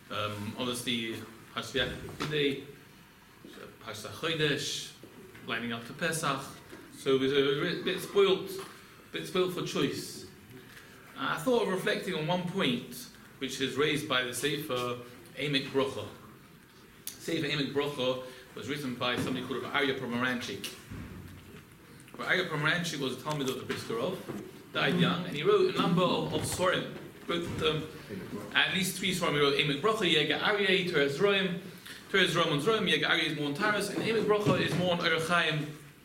Obviously, Parshas Vayikra, Parshas Chodesh, lining up to Pesach. So it was a bit spoilt for choice. I thought of reflecting on one point, which is raised by the Sefer Emek Brocha. Sefer Emek Brocha was written by somebody called Arya Pomeranchik. Arya Pomeranchik was a Talmud of the Brisker Rov, died young, and he wrote a number of Sorim. Wrote at least 3 Sorim. He wrote Emek Brocha, Yega Aryeh, Teres Roim and Zroim. Yega Aryeh is more on Taras, and Emek Brocha is more on Erechaim,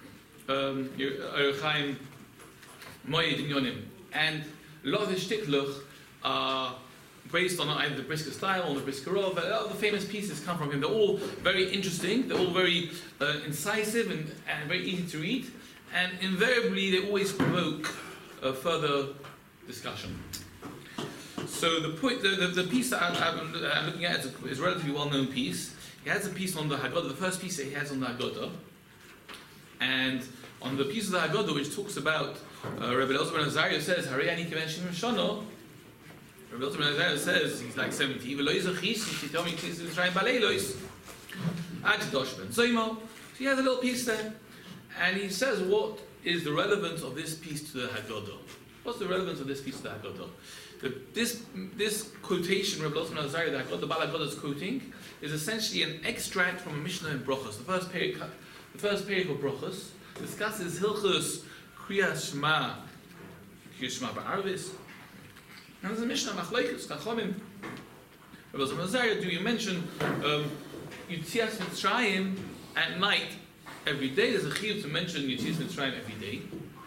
Moed Yonim. And a lot of his shtiklach are based on either the Brisker style or the Brisker Rov. A lot of the famous pieces come from him. They're all very interesting, they're all very incisive and very easy to read, and invariably they always provoke further discussion. So the piece that I'm looking at is a relatively well-known piece. He has a piece on the Haggadah, the first piece that he has on the Haggadah, and on the piece of the Haggadah which talks about Rebbe Elazar ben Azariah says, Harei ani kiven shim shana. Rebbe Elazar ben Azariah says, he's like 70, V'lo yizochis, she told me to try and baleilos. Ad dosh ben zoimo. So he has a little piece there, and he says, what is the relevance of this piece to the Haggadah? What's the relevance of this piece to the Haggadah? This quotation, Rebbe Elazar ben Azariah, the Bal Haggadah is quoting, is essentially an extract from a Mishnah in Brochos. The first period of Brochos discusses Hilchos Kriyas Shema Ba'arvis. And there's a Mishnah, Machlokes, Chachamim. Rebbe Elazar ben Azariah, do you mention Yetzias Mitzrayim at night every day? There's a chiyuv to mention Yetzias Mitzrayim every day.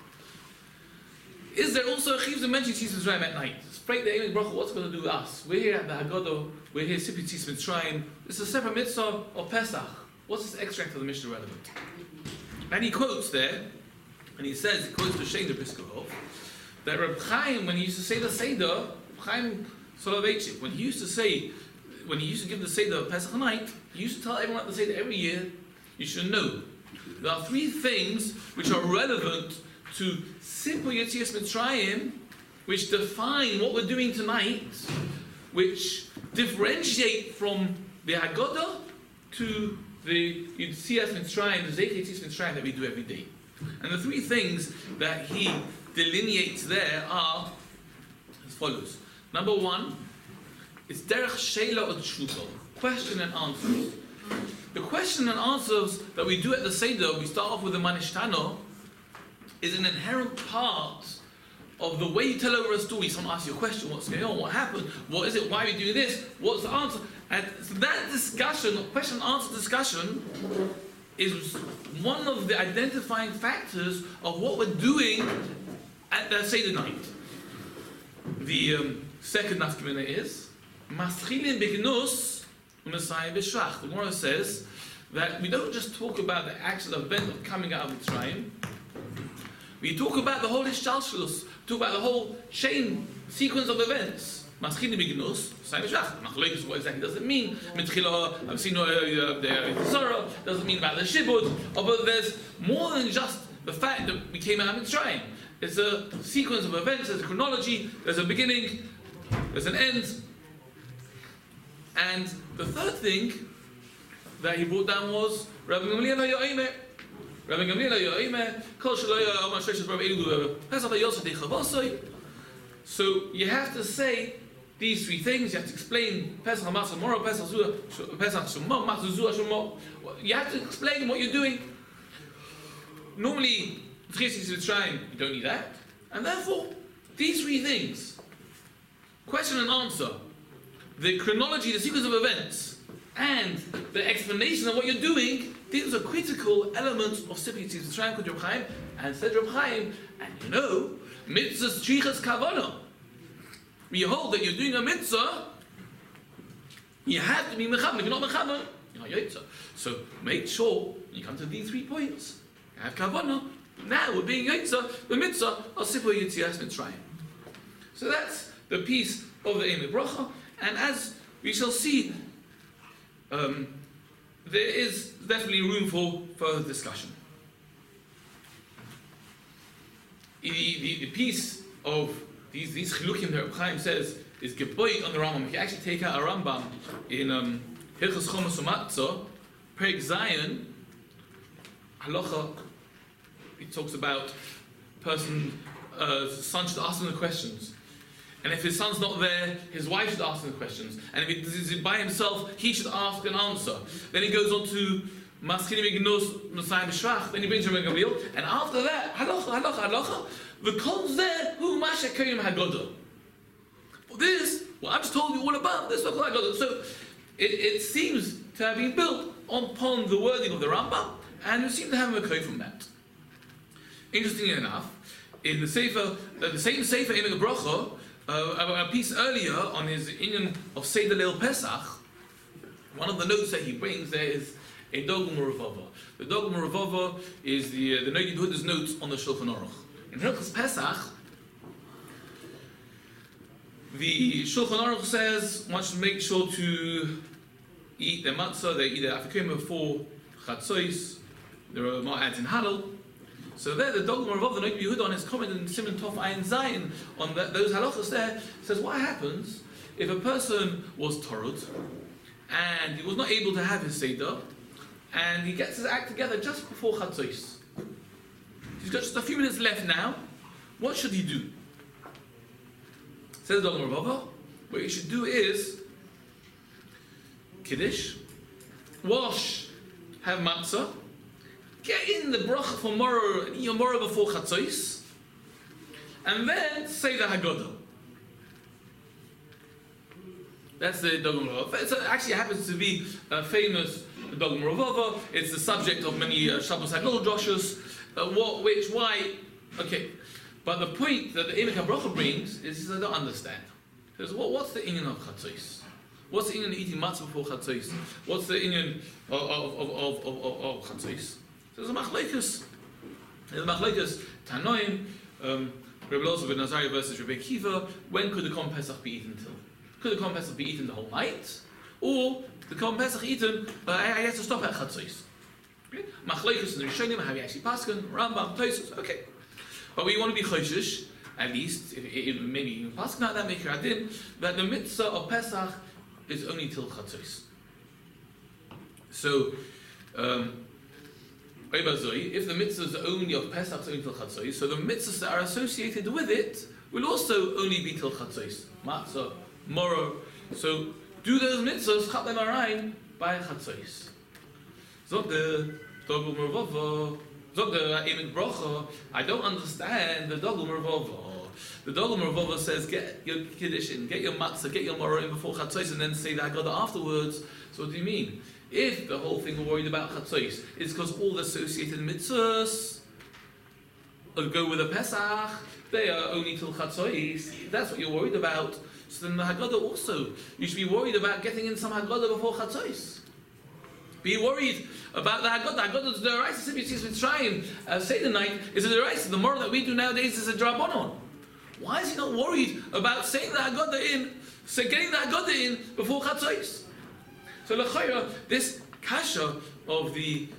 Is there also a chiyuv to mention Yetzias Mitzrayim at night? Straight the Emek Brocha, what's going to do with us? We're here at the Haggadah, we're here Sippi Yetzias Mitzrayim. It's a separate mitzvah of Pesach. What's this extract of the Mishnah relevant? And he quotes there, and he quotes the Shein the Brisker Rov, that Reb Chaim, when he used to say the Seder, Reb Chaim Soloveitchik, when he used to give the Seder of Pesach night, he used to tell everyone at the Seder every year, you should know, there are 3 things which are relevant to simple Yetzias Mitzrayim, which define what we're doing tonight, which differentiate from the Haggadah to the Yetzias Mitzrayim, the Zecher Yetzias Mitzrayim that we do every day. And the 3 things that he delineates there are as follows. Number 1, it's Derech Sheila or Tshuva, question and answers. The question and answers that we do at the Seder, we start off with the Manishtano, is an inherent part of the way you tell over a story. Someone asks you a question, what's going on, what happened, what is it, why are we doing this, what's the answer? And so that discussion, question and answer discussion, is one of the identifying factors of what we're doing at the Seder night. The second nafkamina is Maschilin Begnus U'Mesayim B'Shach. The Gemara says that we don't just talk about the actual event of coming out of Mitzrayim. We talk about the whole Ishtalshalus, talk about the whole chain sequence of events. Maschilin Begnus U'Mesayim B'Shach. Machlokes, what exactly does it mean? Mitchila, I've seen the Zorah, doesn't mean about the Shibud, but there's more than just the fact that we came out of Mitzrayim. It's a sequence of events, there's a chronology, there's a beginning, there's an end. And the third thing that he brought down was Rabbi Gamliel HaYo'imeh. Rabbi Gamliel HaYo'imeh, Kol Shelo Yomar Sheshes Rabbi Elu Pesach HaYoseh Dechavosoi. So you have to say these 3 things, you have to explain Pesach HaMatzah Mora, Pesach Shumah, Matzah Zua Shumah. You have to explain what you're doing. Normally, you don't need that. And therefore, these 3 things, question and answer, the chronology, the sequence of events, and the explanation of what you're doing, these are critical elements of Sippi Yetzias Mitzrayim, Kod Reb Chaim, and said Reb Chaim, and you know, mitzvahs tzrichas kavana. We hold that you're doing a mitzvah, you have to be mechaber. If you're not mechaber, you're not yotza. So make sure you come to these 3 points. You have kavana. Now we're being yotza, the mitzvah of Sippi Yetzias Mitzrayim. So that's the piece of the Emek Brocha, and as we shall see, there is definitely room for further discussion. The piece of these chilukim that Reb Chaim says is geboit on the Rambam. If you actually take out a Rambam in Hilchos Chomus Umatzah, Perek Zayin, Halacha, it talks about person, son should ask him the questions. And if his son's not there, his wife should ask him the questions. And if he's by himself, he should ask and answer. Then he goes on to Maschini Megnos Messiah B'Shrach, then he brings Rabbi Gamliel, and after that, halacha, v'kol zeh hu ma she'kayim Haggadah. This, what I've just told you all about, this is what Haggadah. So it seems to have been built upon the wording of the Rambam, and we seem to have a makoi from that. Interestingly enough, in the Sefer, the same Sefer Emek Bracha, a piece earlier on his inyan of Seder Leil Pesach, one of the notes that he brings there is a Dogel Meruvava. The Dogel Meruvava is the Nogi Yehuda's notes on the Shulchan Aruch. In Hilchos Pesach, the Shulchan Aruch says one should make sure to eat their matzah, they eat their afikim before Chatzos, there are more ads in Halal. So there, the Dogel Meruvava, the Nogi Yehuda, on his comment in Siman Tov Ayin Zayin on those halachas there, says what happens if a person was torud and he was not able to have his Seder, and he gets his act together just before Chatzos. He's got just a few minutes left now. What should he do? Says the Dogel Meruvava, what you should do is Kiddush, wash, have matzah, get in the bracha for Morrow and eat your Morrow before Chatzos, and then say the Haggadah. That's the Dogel Meruvava. It actually happens to be a famous Dogel Meruvava. It's the subject of many Shabbos Haggadah droshes. Why? Okay. But the point that the Emek HaBracha brings is I don't understand. He says, what's the inyan of Chatzos? What's the inyan of eating matzah before Chatzos? What's the inyan of Chatzos? There's a machlekes. Tanoim, Rebbe Elazar ben Azariah versus Rebbe Akiva. When could the Korban Pesach be eaten till? Could the Korban Pesach be eaten the whole night? Or the Korban Pesach eaten, I have to stop at Chatzos. Machlekes in the Rishonim, how we actually paskin, Rambam, Tosfos, okay. But we want to be choshish, at least, if maybe even paskin out that, make your adin, that the mitzvah of Pesach is only till Chatzos. So, if the mitzvahs only of Pesach is only till Chatzos, so the mitzvahs that are associated with it will also only be till Chatzos. Matzah, Morrow. So do those mitzvahs, chat them arayin, by Chatzos. Zog the Dogel Meruvava, zog the Emek Bracha, I don't understand the Dogel Meruvava. The Dogel Meruvava says get your Kiddush in, get your matzah, get your Morrow in before Chatzos, and then say the Haggadah afterwards. So what do you mean? If the whole thing we're worried about Chatzos is because all the associated mitzvahs go with a Pesach, they are only till Chatzos, that's what you're worried about. So then the Haggadah also, you should be worried about getting in some Haggadah before Chatzos. Be worried about the Haggadah. Haggadah is the Deraisa. Simply says Mitzrayim, Seder night is a Deraisa. The moral that we do nowadays is a Drabanon. Why is he not worried about saying the Haggadah in, getting the Haggadah in before Chatzos? So l'chayra, this kasha of the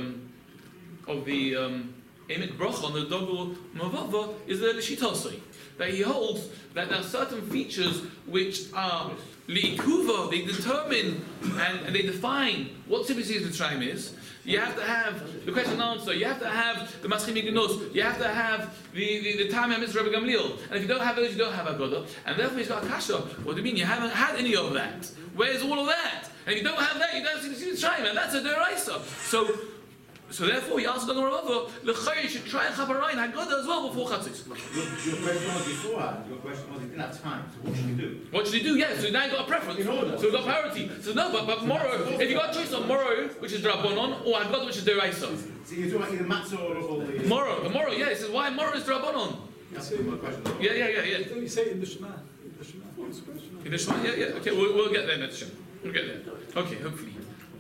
Emek Bracha on the Dogel Meruvava is the Shitosoi, that he holds that there are certain features which are li'ikuva, they determine and they define what typically Mitzrayim is. You have to have the question and answer. You have to have the Maschim Yignos. You have to have the Tam HaMitzvah Rebbe Gamliel. And if you don't have those, you don't have Haggadah. And therefore he's got a kasha. What do you mean? You haven't had any of that. Where's all of that? And if you don't have that, you don't see Mitzrayim, and that's a deraisa. So therefore, he asked the Meruvava, l'chayr, you should try and chaparayim Haggadah as well before Chatzos. Your question was beforehand. Your question was he didn't have time. So what should he do? What should he do? Yeah. So now you've got a preference. In order. So you've got priority. So no, but Morrow, if you got a choice of Morrow, which is Drabanon, or Haggadah, which is deraisa. So you're talking about either matzah or the Morrow. The Morrow. Yeah. He says why Morrow is Drabanon. That's my question. Yeah. You say it in the Shema. In the Shema. Yeah. Okay. We'll get there next time. We'll get there. Okay. Hopefully.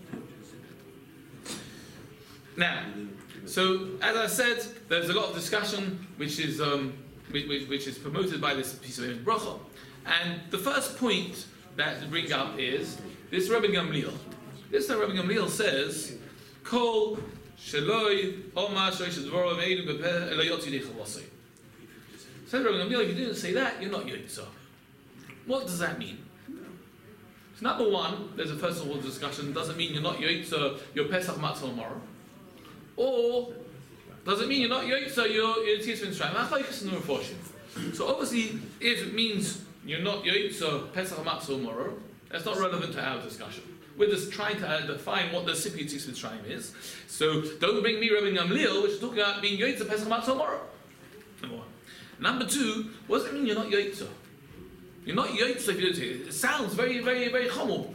Now. So, as I said, there's a lot of discussion which is promoted by this piece of Emek Bracha. And the first point that to bring up is this Rebbe Gamliel. This Rebbe Gamliel says, Kol sheloi omar shoish dvoro v'eidu b'peh elo yotzi dechel wasei. Says Rebbe Gamliel, if you didn't say that, you're not yotzah. What does that mean? So number one, there's a first of all discussion. Does it mean you're not Yoitza, you're Pesach Matzah tomorrow? Or does it mean you're not Yoitza, you're Tzis Mitzrayim? So obviously, if it means you're not Yoitza, Pesach Matzah tomorrow, that's not relevant to our discussion. We're just trying to define what the Sipi Tzis Mitzrayim is. So don't bring me Rabbi Gamliel, which is talking about being Yoitza Pesach Matzah tomorrow. Number one. Number two, what does it mean you're not Yoitza? You're not Yoitza if you don't say it. It sounds very, very, very chomel.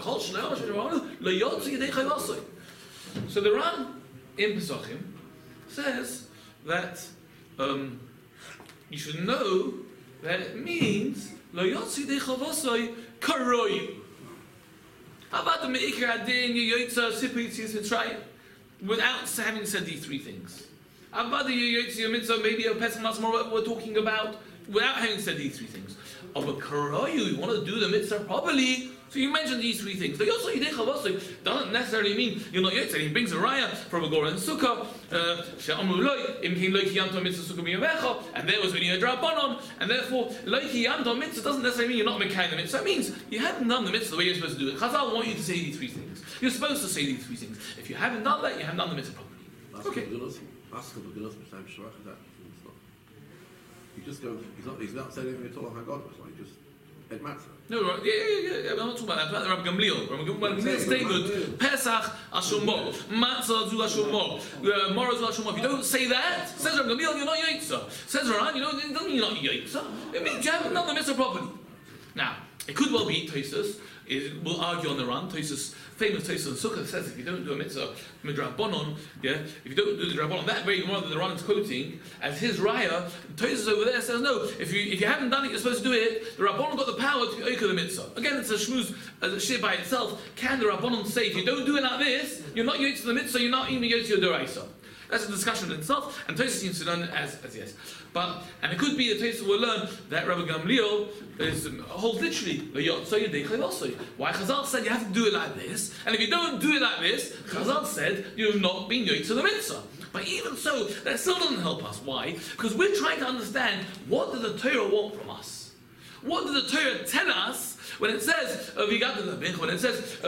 So the Ran in Pesachim says that you should know that it means Lo Yotzi Dechavosoi Karoi. How about the Me'ikar Adin, Yoitza, Sipi Tzis Mitzrayim? Without having said these three things. How about the Yoitza Mitzvah, maybe a Pesach Matzah we're talking about, without having said these three things? Of a Karoyu, you want to do the Mitzvah properly, so you mentioned these three things. The Yotza Yidei Chavosoi doesn't necessarily mean you're not Yoitza. He brings a raya from a Gora and Sukkah, She'amru Loi, Imkin Loi Ki Yamto Mitzvah Sukkah Miyavecha, and there was when you had Rabbanon, and therefore Loi Ki Yamto Mitzvah doesn't necessarily mean you're not Mekayim the Mitzvah. It means you haven't done the Mitzvah the way you're supposed to do it. Chazal want you to say these three things. You're supposed to say these three things. If you haven't done that, you haven't done the Mitzvah properly. Okay. He just goes, he's not saying anything at all on God, it's like just, it matters. No, yeah, I'm not talking about that. I'm talking about Rabbi Gamliel. Rabbi Gamliel's statement, Pesach Ashumot, Matzah Zu Ashumot, Mora Zu Ashumot. If you don't say that, says Rabbi Gamliel, you're not Yoitza. Says Ran, it doesn't mean you're not Yoitza. It means you haven't done the Mitzvah properly. Now, it could well be Tosfos will argue on the Ran. Tosfos, famous Tosfos and Sukkah says if you don't do a mitzvah midrabanon, if you don't do the drabanon, that very one that the Ran is quoting as his raya, Tosfos over there says no. If you haven't done it, you're supposed to do it. The Rabbanon got the power to oika the mitzvah. Again, it's a shmuz as a shir by itself. Can the Rabbanon say if you don't do it like this, you're not yotz the mitzvah, you're not even yotz your deraisa? That's a discussion in itself, and Tosfos seems to learn it as yes. And it could be that Tosfos will learn that Rabbi Gamliel holds literally the Yotzo Yedei Chayvosoi. Why Chazal said you have to do it like this, and if you don't do it like this, Chazal said you have not been Yotzo the mitzvah. But even so, that still doesn't help us. Why? Because we're trying to understand what does the Torah want from us. What does the Torah tell us when it says when it says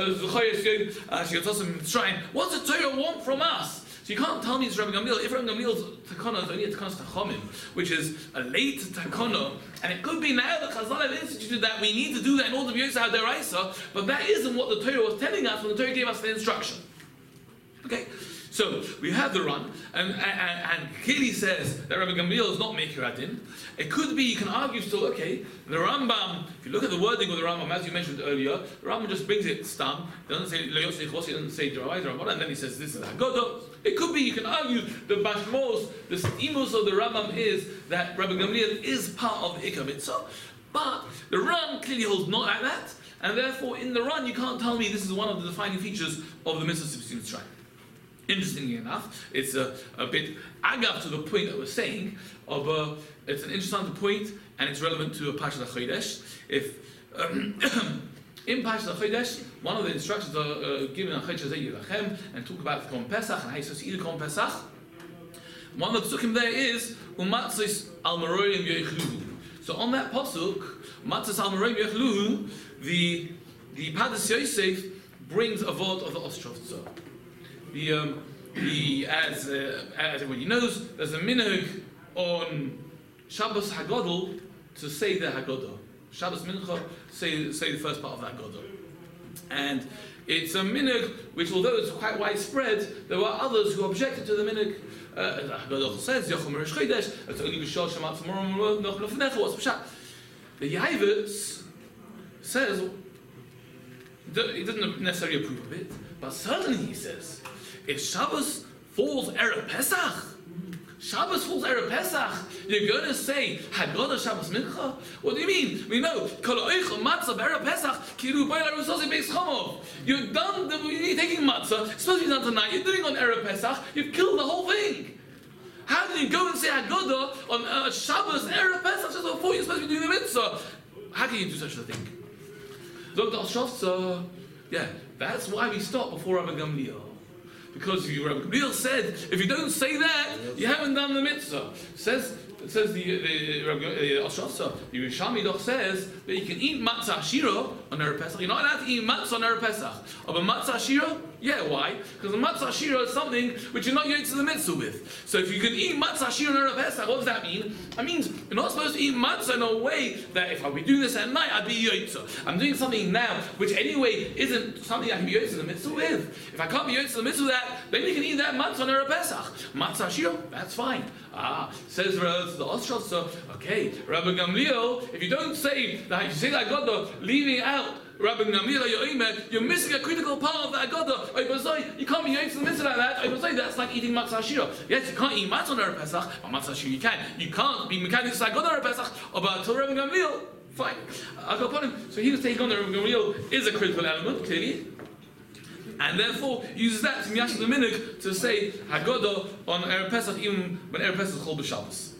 what's the Torah want from us? So you can't tell me it's Rabbi Gamliel. If Rabbi Gamliel's takana is only a takana tachomim, which is a late takana, and it could be now that Chazal have instituted that we need to do that in order to be Yosef HaDeraisa, but that isn't what the Torah was telling us when the Torah gave us the instruction. Okay? So we have the Ran, and clearly says that Rabbi Gamliel is not Meikar Adin. It could be, you can argue still, okay, the Rambam, if you look at the wording of the Rambam, as you mentioned earlier, the Rambam just brings it stam, he doesn't say Lo Yosei Chosi, he doesn't say Dravai, and then he says this is Haggadah. It could be, you can argue, the Bashmos, the Imus of the Rambam is that Rabbi Gamliel is part of the Ikar Mitzvah, but the Ran clearly holds not like that, and therefore in the Ran you can't tell me this is one of the defining features of the Mitzvah Tzibtzim Mitzrayim. Interestingly enough, it's a bit agav to the point that we're saying. It's an interesting point, and it's relevant to a Parashat HaChodesh. If in Parashat HaChodesh, one of the instructions are given on Chodesh Hazeh Yilachem and talk about the Korban Pesach and how you're supposed to eat the Korban Pesach. One of the psukim there is Umatzis al Maroyim Yochluhu. So on that pasuk, Matzis al Maroyim Yochluhu, the Padas Yosef brings a vote of the Ostrovtza. As everybody knows, there's a minhag on Shabbos Haggadol to say the Haggadah. Shabbos Mincha, say the first part of the Haggadah. And it's a minhag which, although it's quite widespread, there were others who objected to the minhag. The Haggadah says, Yochum Rosh Chodesh, it's only B'shal Shemat Tomorrow Noch Lefnecha, what's Pshat? The Yaivitz says, he doesn't necessarily approve of it, but certainly he says, if Shabbos falls Erev Pesach, you're going to say Haggadah Shabbos Mincha? What do you mean? We know Kol Oichel Matzah Erev Pesach Kiru Boiler Rusosi Beis Chomov. You're done. You're taking matzah. It's supposed to be done tonight. You're doing on Erev Pesach. You've killed the whole thing. How do you go and say Haggadah on Shabbos Erev Pesach just before you're supposed to be doing the mitzvah? How can you do such a thing? Look, that's why we stop before Rabbi Gamliel. Because Rabbi Gamliel said, if you don't say that, you haven't done the mitzvah. Says it says the Oshasa, the Yerushalmi Doch says that you can eat matzah shira on Erev Pesach. You're not allowed to eat matzah on Erev Pesach. Of a matzah shira? Yeah, why? Because a matzah shira is something which you're not yet to the mitzvah with. So if you can eat matzah shira on Erev Pesach, what does that mean? That means you're not supposed to eat matzah in a way that if I be doing this at night, I'd be yotza. I'm doing something now which anyway isn't something I can be yotza the mitzvah with. If I can't be yotza the mitzvah with that, then you can eat that matzah on Erev Pesach. Matzah shira, that's fine. Says the Oshasa, okay, Rabbi Gamliel, if you don't say that, you say that Agoda, leaving out Rabbi Gamliel, you're missing a critical part of the Agoda. You can't be yotza the mitzvah like that. That's like eating matzah shira. Yes, you can't eat matzah on Erev Pesach, but matzah shira you can. You can't be mechanic Agoda on Erev Pesach, but to Rabbi Gamliel, fine. I'll go upon him. So he was taking on the Rabbi Gamliel is a critical element, clearly. And therefore uses that to Miyash the Minig to say Haggadah on Erev Pesach even when Erev Pesach is called b'Shabbos.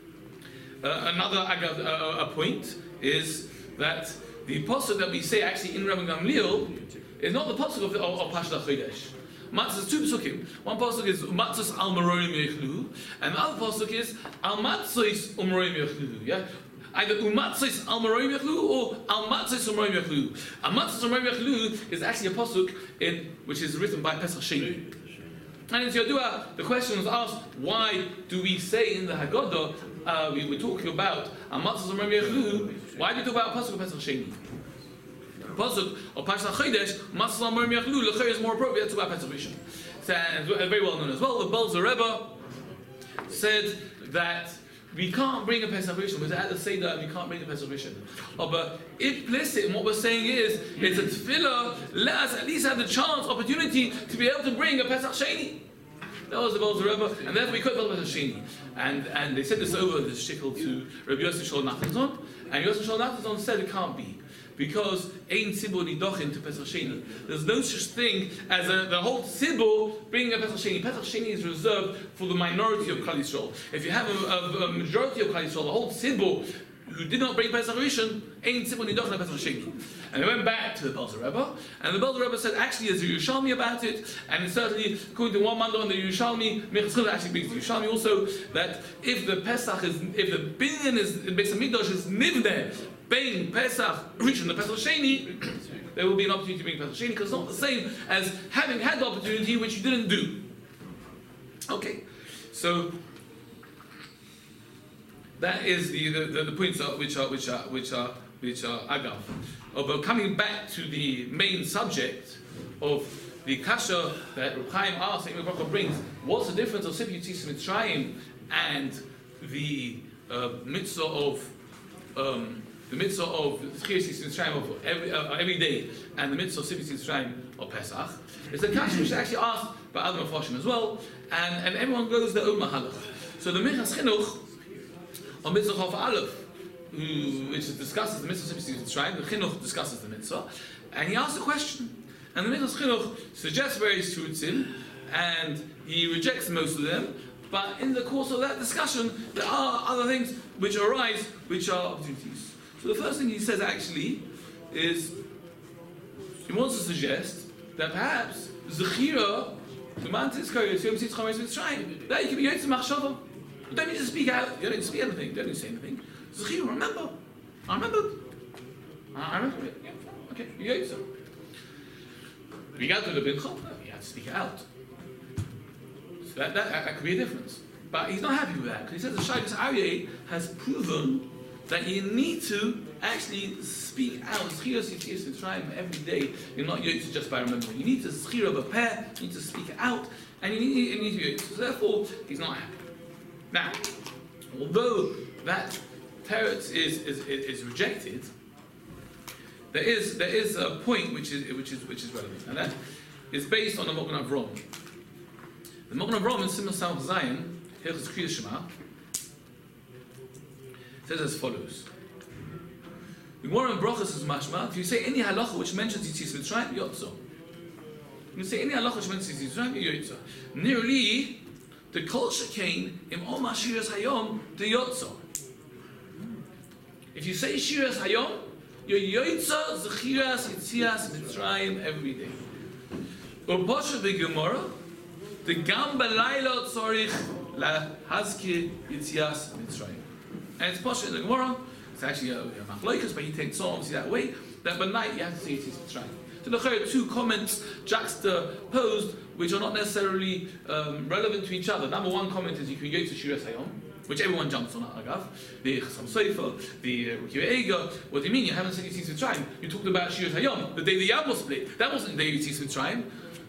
Another point is that the pasuk that we say actually in Rabbi Gamliel is not the pasuk of Pashta Chodesh. Matzah is two pasukim. One pasuk is Matzos al Marorim Yechlu, and the other pasuk is Al Matzos Marorim Yechlu. Yeah. Either umatzis al maroim yachlu or al matzis al maroim yachlu. Al matzis al maroim yachlu is actually a pasuk which is written by Pesach Sheni. And in Yodua, the question was asked: why do we say in the Haggadah we were talking about al matzis al maroim yachlu? Why do we talk about a pasuk of Pesach Sheni? The pasuk of Pesach Chodesh, matzis al maroim yachlu, l'chayr is more appropriate to about Pesach Rishon. And very well known as well. The Belzer Rebbe said that we can't bring a Pesach Rishon. We're at the Seder and we can't bring a Pesach Rishon. But implicit in what we're saying is, it's a tefillah, let us at least have the chance, opportunity to be able to bring a Pesach Sheni. That was the Belzer Rebbe, and therefore we could build a Pesach Sheni. And they said this over the shikl to Rabbi Yosef Shol Nachmanson, and Yosef Shol Nachmanson said it can't be. Because ein tzibur nidochin to Pesach Sheni. There's no such thing as the whole tzibur bringing a Pesach Sheni. Pesach Sheni is reserved for the minority of Klal Yisrael. If you have a majority of Klal Yisrael, the whole tzibur who did not bring Pesach Rishon, ein tzibur nidochin to Pesach Sheni. And they went back to the Belzer Rebbe, and the Belzer Rebbe said actually there's a Yerushalmi about it, and certainly according to one mandal on the Yerushalmi, Mechas actually brings the Yerushalmi also that if the binyan is Beis Hamikdash is nivneh being Pesach Rishon and Pesach Sheni, there will be an opportunity to bring Pesach Sheni because it's not the same as having had the opportunity which you didn't do. Okay, so that is the points which are agav. But coming back to the main subject of the kasha that Reb Chaim asked, Amy Baruch brings, what's the difference of Sipur Yitzis Mitzrayim and the mitzvah of the mitzvah of Sipur Yitzis Mitzrayim of every day, and the mitzvah of Sipur Yitzis Mitzrayim of Pesach? It's a kasha which is actually asked by Adam Mefashim as well, and everyone goes their own mahalach. So the Minchas Chinuch on Mitzvah Chof Aleph, which discusses the mitzvah of Sipur Yitzis Mitzrayim, the Chinuch discusses the mitzvah, and he asks a question. And the Minchas Chinuch suggests various truths and he rejects most of them. But in the course of that discussion, there are other things which arise, which are opportunities. So the first thing he says actually is he wants to suggest that perhaps Zechira, the mantis koyos, Yom Tzitz Chomeis Mitzrayim, that you can be Yotze Machshava. You don't need to speak out. You don't need to speak anything. You don't need to say anything. Zechira, remember. I remembered. I remember it. Yeah. Okay, you Yotze. We got to the Bincha, you have to speak it out. So that could be a difference. But he's not happy with that, because he says the Shaigus Aryeh has proven that you need to actually speak out. Zechira Yitzis Mitzrayim every day. You're not Yotze just by remembering. You need to Zechira B'peh, you need to speak it out, and you need to be Yotze. So therefore, he's not happy. Now, although that teretz is rejected, there is a point which is relevant, and that is based on the Mogen Avram. The Mogen Avram in Simon Samach Zayin, Hilchos Kriyas Shema, says as follows: the Gemara in Brachos is mashma. If you say any halacha which mentions Yitzis Mitzrayim, Yotzo. You say any halacha which mentions Yitzis Mitzrayim, Yotzo. Nearly the Kol Shekain im Om Shiras Hayom the Yotzo. If you say Shiras Hayom, you're Yotza Zechiras Yitzias Mitzrayim every day. Or Pasha the Gemara, the Gam Balayla Tzorich la hazkir yitzias Mitzrayim. And it's posh in the Gemara. It's actually a machlokes, but he takes it obviously that way. That by night you have to say Yitzias Mitzrayim. So there are two comments juxtaposed, which are not necessarily relevant to each other. Number one comment is you can go to Shiras Hayom, which everyone jumps on Agav. The Chasam Sofer, the Rekiva Eiger. What do you mean? You haven't said Yitzias Mitzrayim. You talked about Shiras Hayom, the day the Yam was split. That wasn't the day of Yitzias Mitzrayim.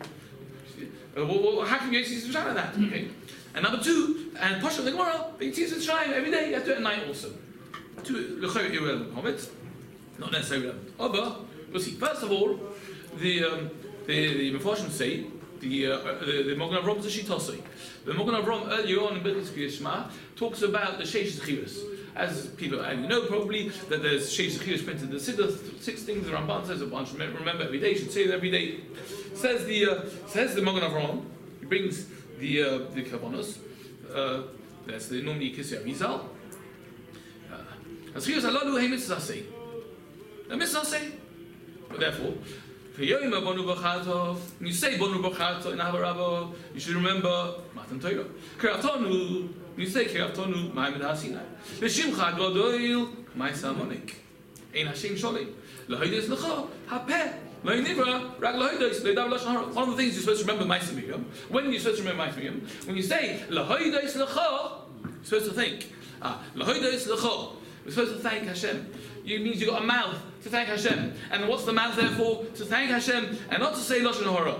How can you go to Yitzias Mitzrayim like that? Okay. And number two, and Pasha of the Gemara, the Yitzias Mitzrayim every day. You have to do it at night also. Two irrelevant comments, not necessarily relevant. But we'll see. First of all, the Mefarshim say the Magen Avraham is a Shitosei. The Magen Avraham earlier on in Birkas Kriyas Shema talks about the Sheish Zechiros. As people know probably that there's Sheish Zechiros printed in the Siddur, 6 things the Ramban says a bunch. Remember every day. You should say it every day. Says the Magen Avraham. He brings the Kavanos. That's the normally Kisei Arizal. Zechiros Halalu Hey Mitzvah say. The Mitzvah say. Therefore, when you say Bonu B'Chatov in Avarabo, you should remember Matan Torah. Kiratonu, you say Kiratonu, Ma'amid HaSinai. L'Shimcha Godoil, Ma'isa Monik. Ein Hashem Sholim. L'Hoides L'Cho, HaPeh. One of the things you're supposed to remember Ma'aseh Miriam, when you're supposed to remember Ma'aseh Miriam, when you say L'Hoides L'Cho, you're supposed to think. L'Hoides L'Cho. We're supposed to thank Hashem. It means you've got a mouth to thank Hashem. And what's the mouth there for? To thank Hashem and not to say Lashon Hara.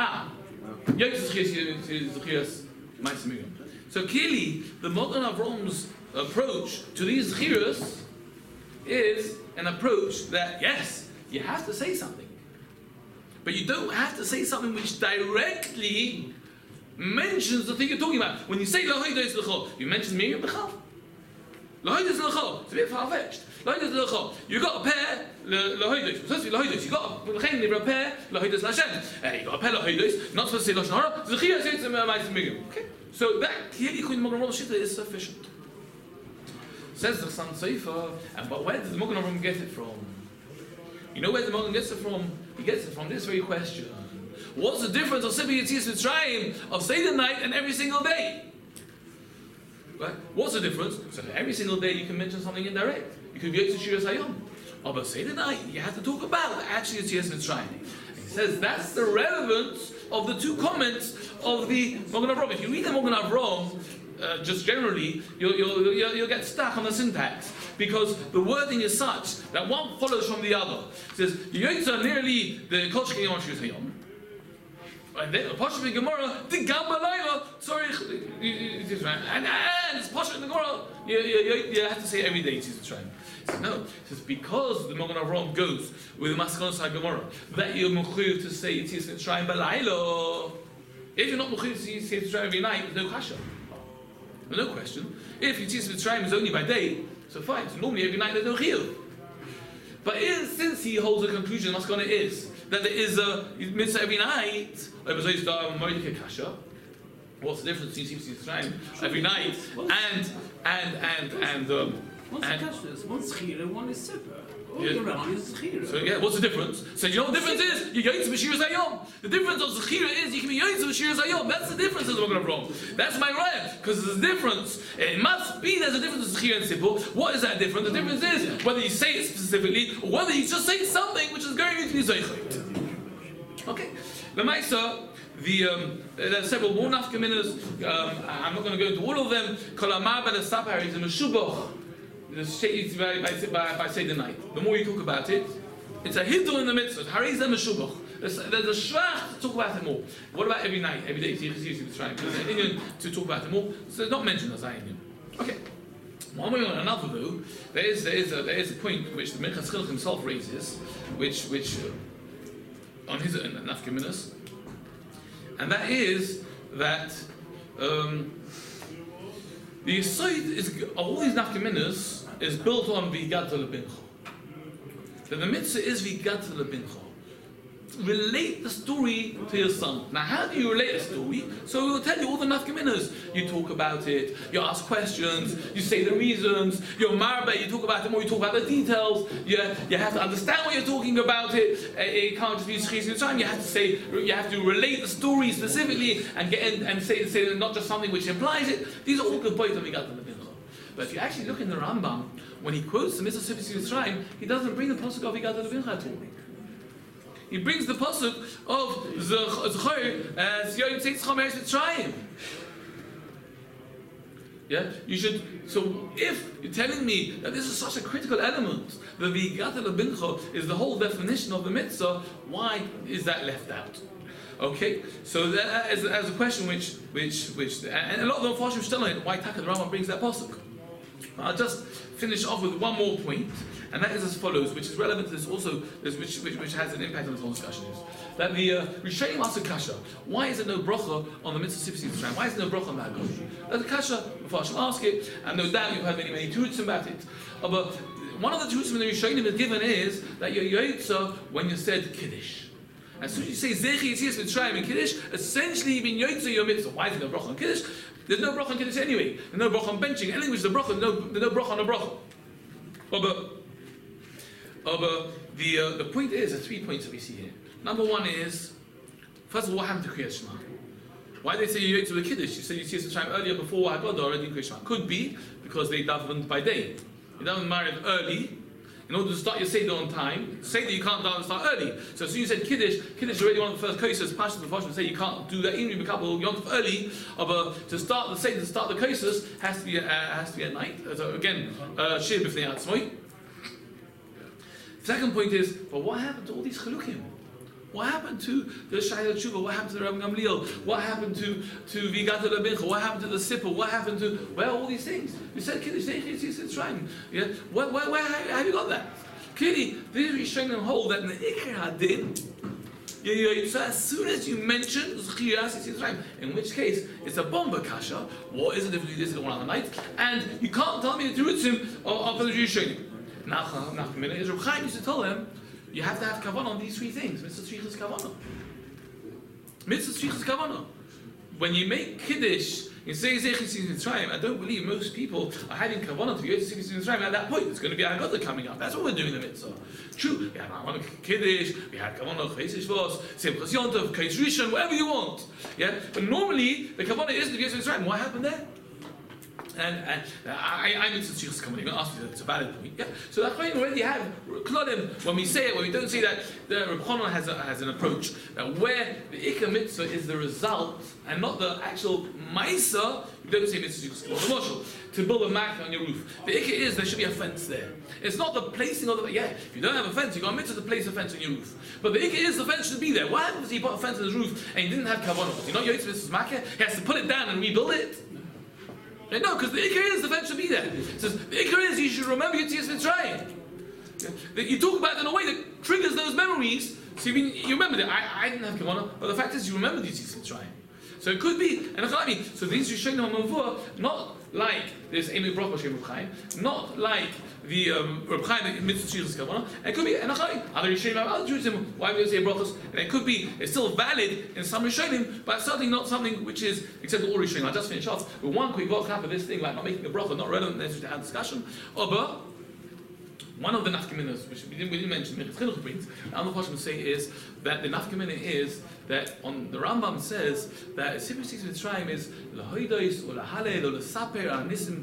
So clearly, the Magen Avraham's approach to these Zechiros is an approach that, yes, you have to say something. But you don't have to say something which directly mentions the thing you're talking about. When you say L'Hoides L'Cho, you mention Miriam B'Chav. L'Hoides L'Cho, it's a bit far-fetched. L'Hoides L'Cho, you got a pair L'Hoides. It's supposed to be L'Hoides. You got a pair L'Hoides L'Hashem. You got a pair L'Hoides. Not supposed to say Lashon Hara. Zechiros says to Ma'aseh Miriam. Okay, so that clearly according to Magen Avraham Shitta is sufficient. Says the Chasam Sofer, but where does the Magen Avraham get it from? You know where the Magen gets it from? He gets it from this very question: what's the difference of Sibir Yitzias Mitzrayim of Seder night and every single day? Right? What's the difference? So every single day you can mention something indirect. You could go to Shiras Hayom. But Seder night, you have to talk about actually Yitzias Mitzrayim. And he says that's the relevance of the two comments of the Magen Avraham. If you read the Magen Avraham, just generally, you'll get stuck on the syntax because the wording is such that one follows from the other. It says Yotza nearly the Kol Shekei Yom Shiras Hayom. And then Pasha in Gemara, the Gambalayla, sorry, and it's Pasha in the Gemara. You have to say every day Yitzias Mitzrayim. No, it's because the Magen Avraham goes with the Maskanos HaGemara that you're mechuyev to say Yitzias Mitzrayim Balaylo. If you're not mechuyev to say Yitzias Mitzrayim every night, there's no kasha. No question. If Yitzias Mitzrayim is only by day, so fine. So normally every night there's no chiyuv. But since he holds a conclusion, Maskana is that there is a mitzvah every night. What's the difference between Yitzias Mitzrayim every night and One's kashrus, one's chira, one is super. All Yeah. around is chira. So yeah, what's the difference? So you know what the difference is? You go to B'Shiras Hayom. The difference of Zechira is you can be Yoytz B'Shiras Hayom. That's the difference as we're going to wrong. That's my right. Because there's a difference. It must be there's a difference between Zechira and Sipur. What is that difference? The difference is whether you say it specifically or whether you just say something which is going to be Zeichot. Okay. The Maisa, there are several more nafkaminas. I'm not going to go into all of them. Kolamar ben Sapar is a Meshubach. By Seder night. The more you talk about it, it's a hiddur in the mitzvah. Hariz and Meshubach. There's a shvach to talk about it more. What about every night? Every day, to talk about it more. So it's not mentioned as Indian. Okay. One way or another, though, there is a point which the Minchas Chinuch himself raises, which on his nafkaminas, and that is that the Yisoid is of all these nafkaminas is built on V'yigadta Lebincho. That the mitzvah is V'yigadta Lebincho. relate the story to your son. Now, how do you relate a story? So we'll tell you all the nafkaminas. You talk about it, you ask questions, you say the reasons, you're marba, you talk about it more, you talk about the details, you have to understand what you're talking about it. It can't just be Shechis time. You have to relate the story specifically and get in and say not just something which implies it. These are all good points that we got in the Mincha. But if you actually look in the Rambam, when he quotes the Mitzvah Sifis Yitzrayim, he doesn't bring the pasuk of Igad Levincha at all. He brings the pasuk of Zechor as Yom Tzeitzcha Meretz Mitzrayim. Yeah, you should. So if you're telling me that this is such a critical element, the Igad Levincha is the whole definition of the mitzvah, why is that left out? Okay, so that as a question which and a lot of the Mepharshim still on it. Why Taka the Rambam brings that pasuk? I'll just finish off with one more point, and that is as follows, which is relevant to this also, which has an impact on this whole discussion, is that the Rishonim ask a kasha, why is there no bracha on the mitzvah Sifis Yitzrayim? Why is there no bracha on the Haggadah? That's a kasha, Mepharshim ask it, and no doubt you've heard many terutzim about it. But one of the terutzim in the Rishonim is given is that you're yotza when you said Kiddush. As soon as you say Zechi Yitzias Mitzrayim in Kiddush, essentially you've been yotza your mitzvah. Why is there no bracha on Kiddush? There's no bracha on Kiddush anyway. There's no bracha on benching. Anything which is a bracha, there's no bracha on a bracha. But the point is, there's 3 points that we see here. Number one is, first of all, what happened to Kriyat Shema? Why did they say you yotza with Kiddush? You said you see time earlier before Haggadah already in Kriyat Shema. Could be because they davened by day. You davened married early. In order to start your Seder on time, Seder you can't start early. So as soon as you said Kiddush is already one of the first cases. Pashas Mepharshim say you can't do that even a couple Yom early. But to start the Seder, to start the cases, has to be at night. So again, Shir B'fnei Atzmoi. Second point is, but what happened to all these Chalukim? What happened to the Shayla Tshuva? What happened to the Rabbi Gamliel? What happened to Vigata Labincha? What happened to the Sippa? What happened to all these things? You said Kiddush Yitzrayim. Yeah, where have you got that? Clearly, these Rishonim hold that in the Ikar Hadin, so as soon as you mention Zechiyas Yitzrayim, in which case it's a bomba kasha. What is the difference between this and one other night? And you can't tell me the terutzim of the Rishonim. Now, is Reb Chaim used to tell them, you have to have kavanah on these 3 things. Mitzvah tzrichas kavanah. Mitzvah tzrichas kavanah. When you make Kiddush, you say Zechis Yitzrayim, I don't believe most people are having kavanah to be Zechis Yitzrayim at that point. There's going to be a Haggadah coming up. That's what we're doing in the mitzvah. True, we have kavanah Kiddush, we have kavanah Chesed Shvos, Simchas Yontav, Kais Rishon, whatever you want. Yeah, but normally the kavanah is to be Zechis Yitzrayim. What happened there? And I need to just come and ask you that it's a valid point. Yeah? So that's why we already have Klodim, when we say it, when we don't say that, the Reb Chanan has an approach that where the Ikar mitzvah is the result and not the actual Maisa, you don't say mitzvah to build a mat on your roof. The Ikar is there should be a fence there. It's not the placing of the if you don't have a fence, you've got a mitzvah to place a fence on your roof. But the Ikar is the fence should be there. What happens if he put a fence on his roof and he didn't have kavanah? You know, Yotzei Mitzvah's Makkah, he has to put it down and rebuild it. No, because the Ikar is the fence should be there. It says the Ikar is you should remember Yitzias Mitzrayim. You talk about it in a way that triggers those memories. So you remember that I didn't have kavanah, but the fact is you remember Yitzias Mitzrayim. So it could be, and so these Rishonim are Mavur, not like this Emi Broch Hashem Reb Chaim, not like the Reb Chaim Mitzvah Tzrichas Kavanah. It could be, and other Rishonim have other Judaism. Why we don't say brachos? And it could be, it's still valid in some Rishonim, but certainly not something which is accepted to all Rishonim. I'll just finish off with one quick walk up of this thing, like not making a bracha, not relevant necessarily to have discussion. But one of the nafkaminas, which we didn't mention, Minchas Chinuch brings, the Mepharshim say is that the nafkamina is that on the Rambam says that Sifis Mitzrayim is lahoidos or lahalel or lasaper or nisim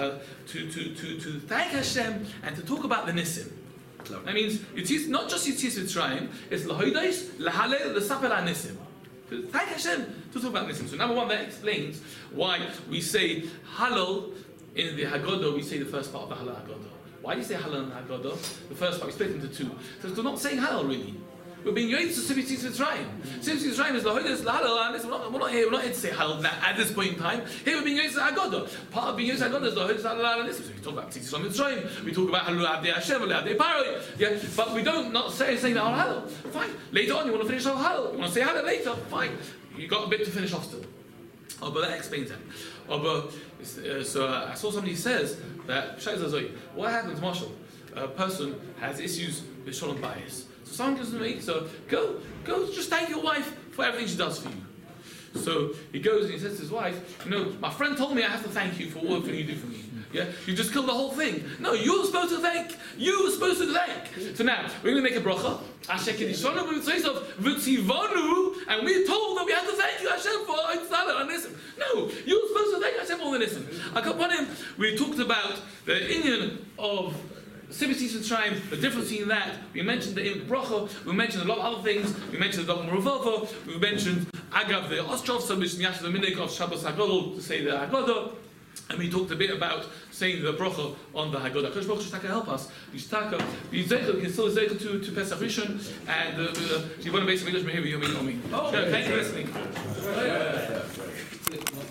to thank Hashem and to talk about the nisim. That means it's not just Yitzias Mitzrayim, it's lahoidos, lahalel, lasaper or nisim. To thank Hashem to talk about nisim. So number one, that explains why we say halal in the Haggadah. We say the first part of the halal Haggadah. Why do you say halal and Haggadah? The first part we split into 2. So we're not saying halal really. We're being yoyed to Sifis Mitzrayim. Sifis Mitzrayim is the holiness, the halal, and we're not here to say halal now, at this point in time. Here we're being yoyed to Haggadah. Part of being yoyed to Haggadah is the holiness, the halal, and this. So we talk about Sifis Mitzrayim, we talk about halal abdei Hashem, halal abdei Paro. Yeah, but we don't not saying that halal. Fine. Later on, you want to finish off halal. You want to say halal later. Fine. You got a bit to finish off still. Oh, but that explains that. Oh, but so I saw somebody says that what happens, Marshall? A person has issues with shalom bias. So someone gives him a mitzvah, go, just thank your wife for everything she does for you. So he goes and he says to his wife, my friend told me I have to thank you for all everything you do for me. Yeah, you just killed the whole thing. No, you're supposed to thank. You were supposed to thank. So now we're going to make a bracha. And we're told that we have to thank you, Hashem, for Itzala and Nisim. No, you're supposed to thank Hashem for all the Nisim. Upon him, we talked about the Inyan of Sibitis and Shrine, the difference in that. We mentioned the bracha. We mentioned a lot of other things. We mentioned the Dogma Ravova. We mentioned Agav the Ostrov, so the Minig of Shabbos HaGadol to say the Haggadah. And we talked a bit about saying the bracha on the Haggadah. Kosh Baruch Hu help us. Yishtaka, we can still zeichel to Pesach Rishon, and you want to basically English, maybe you mean. Thank you for listening.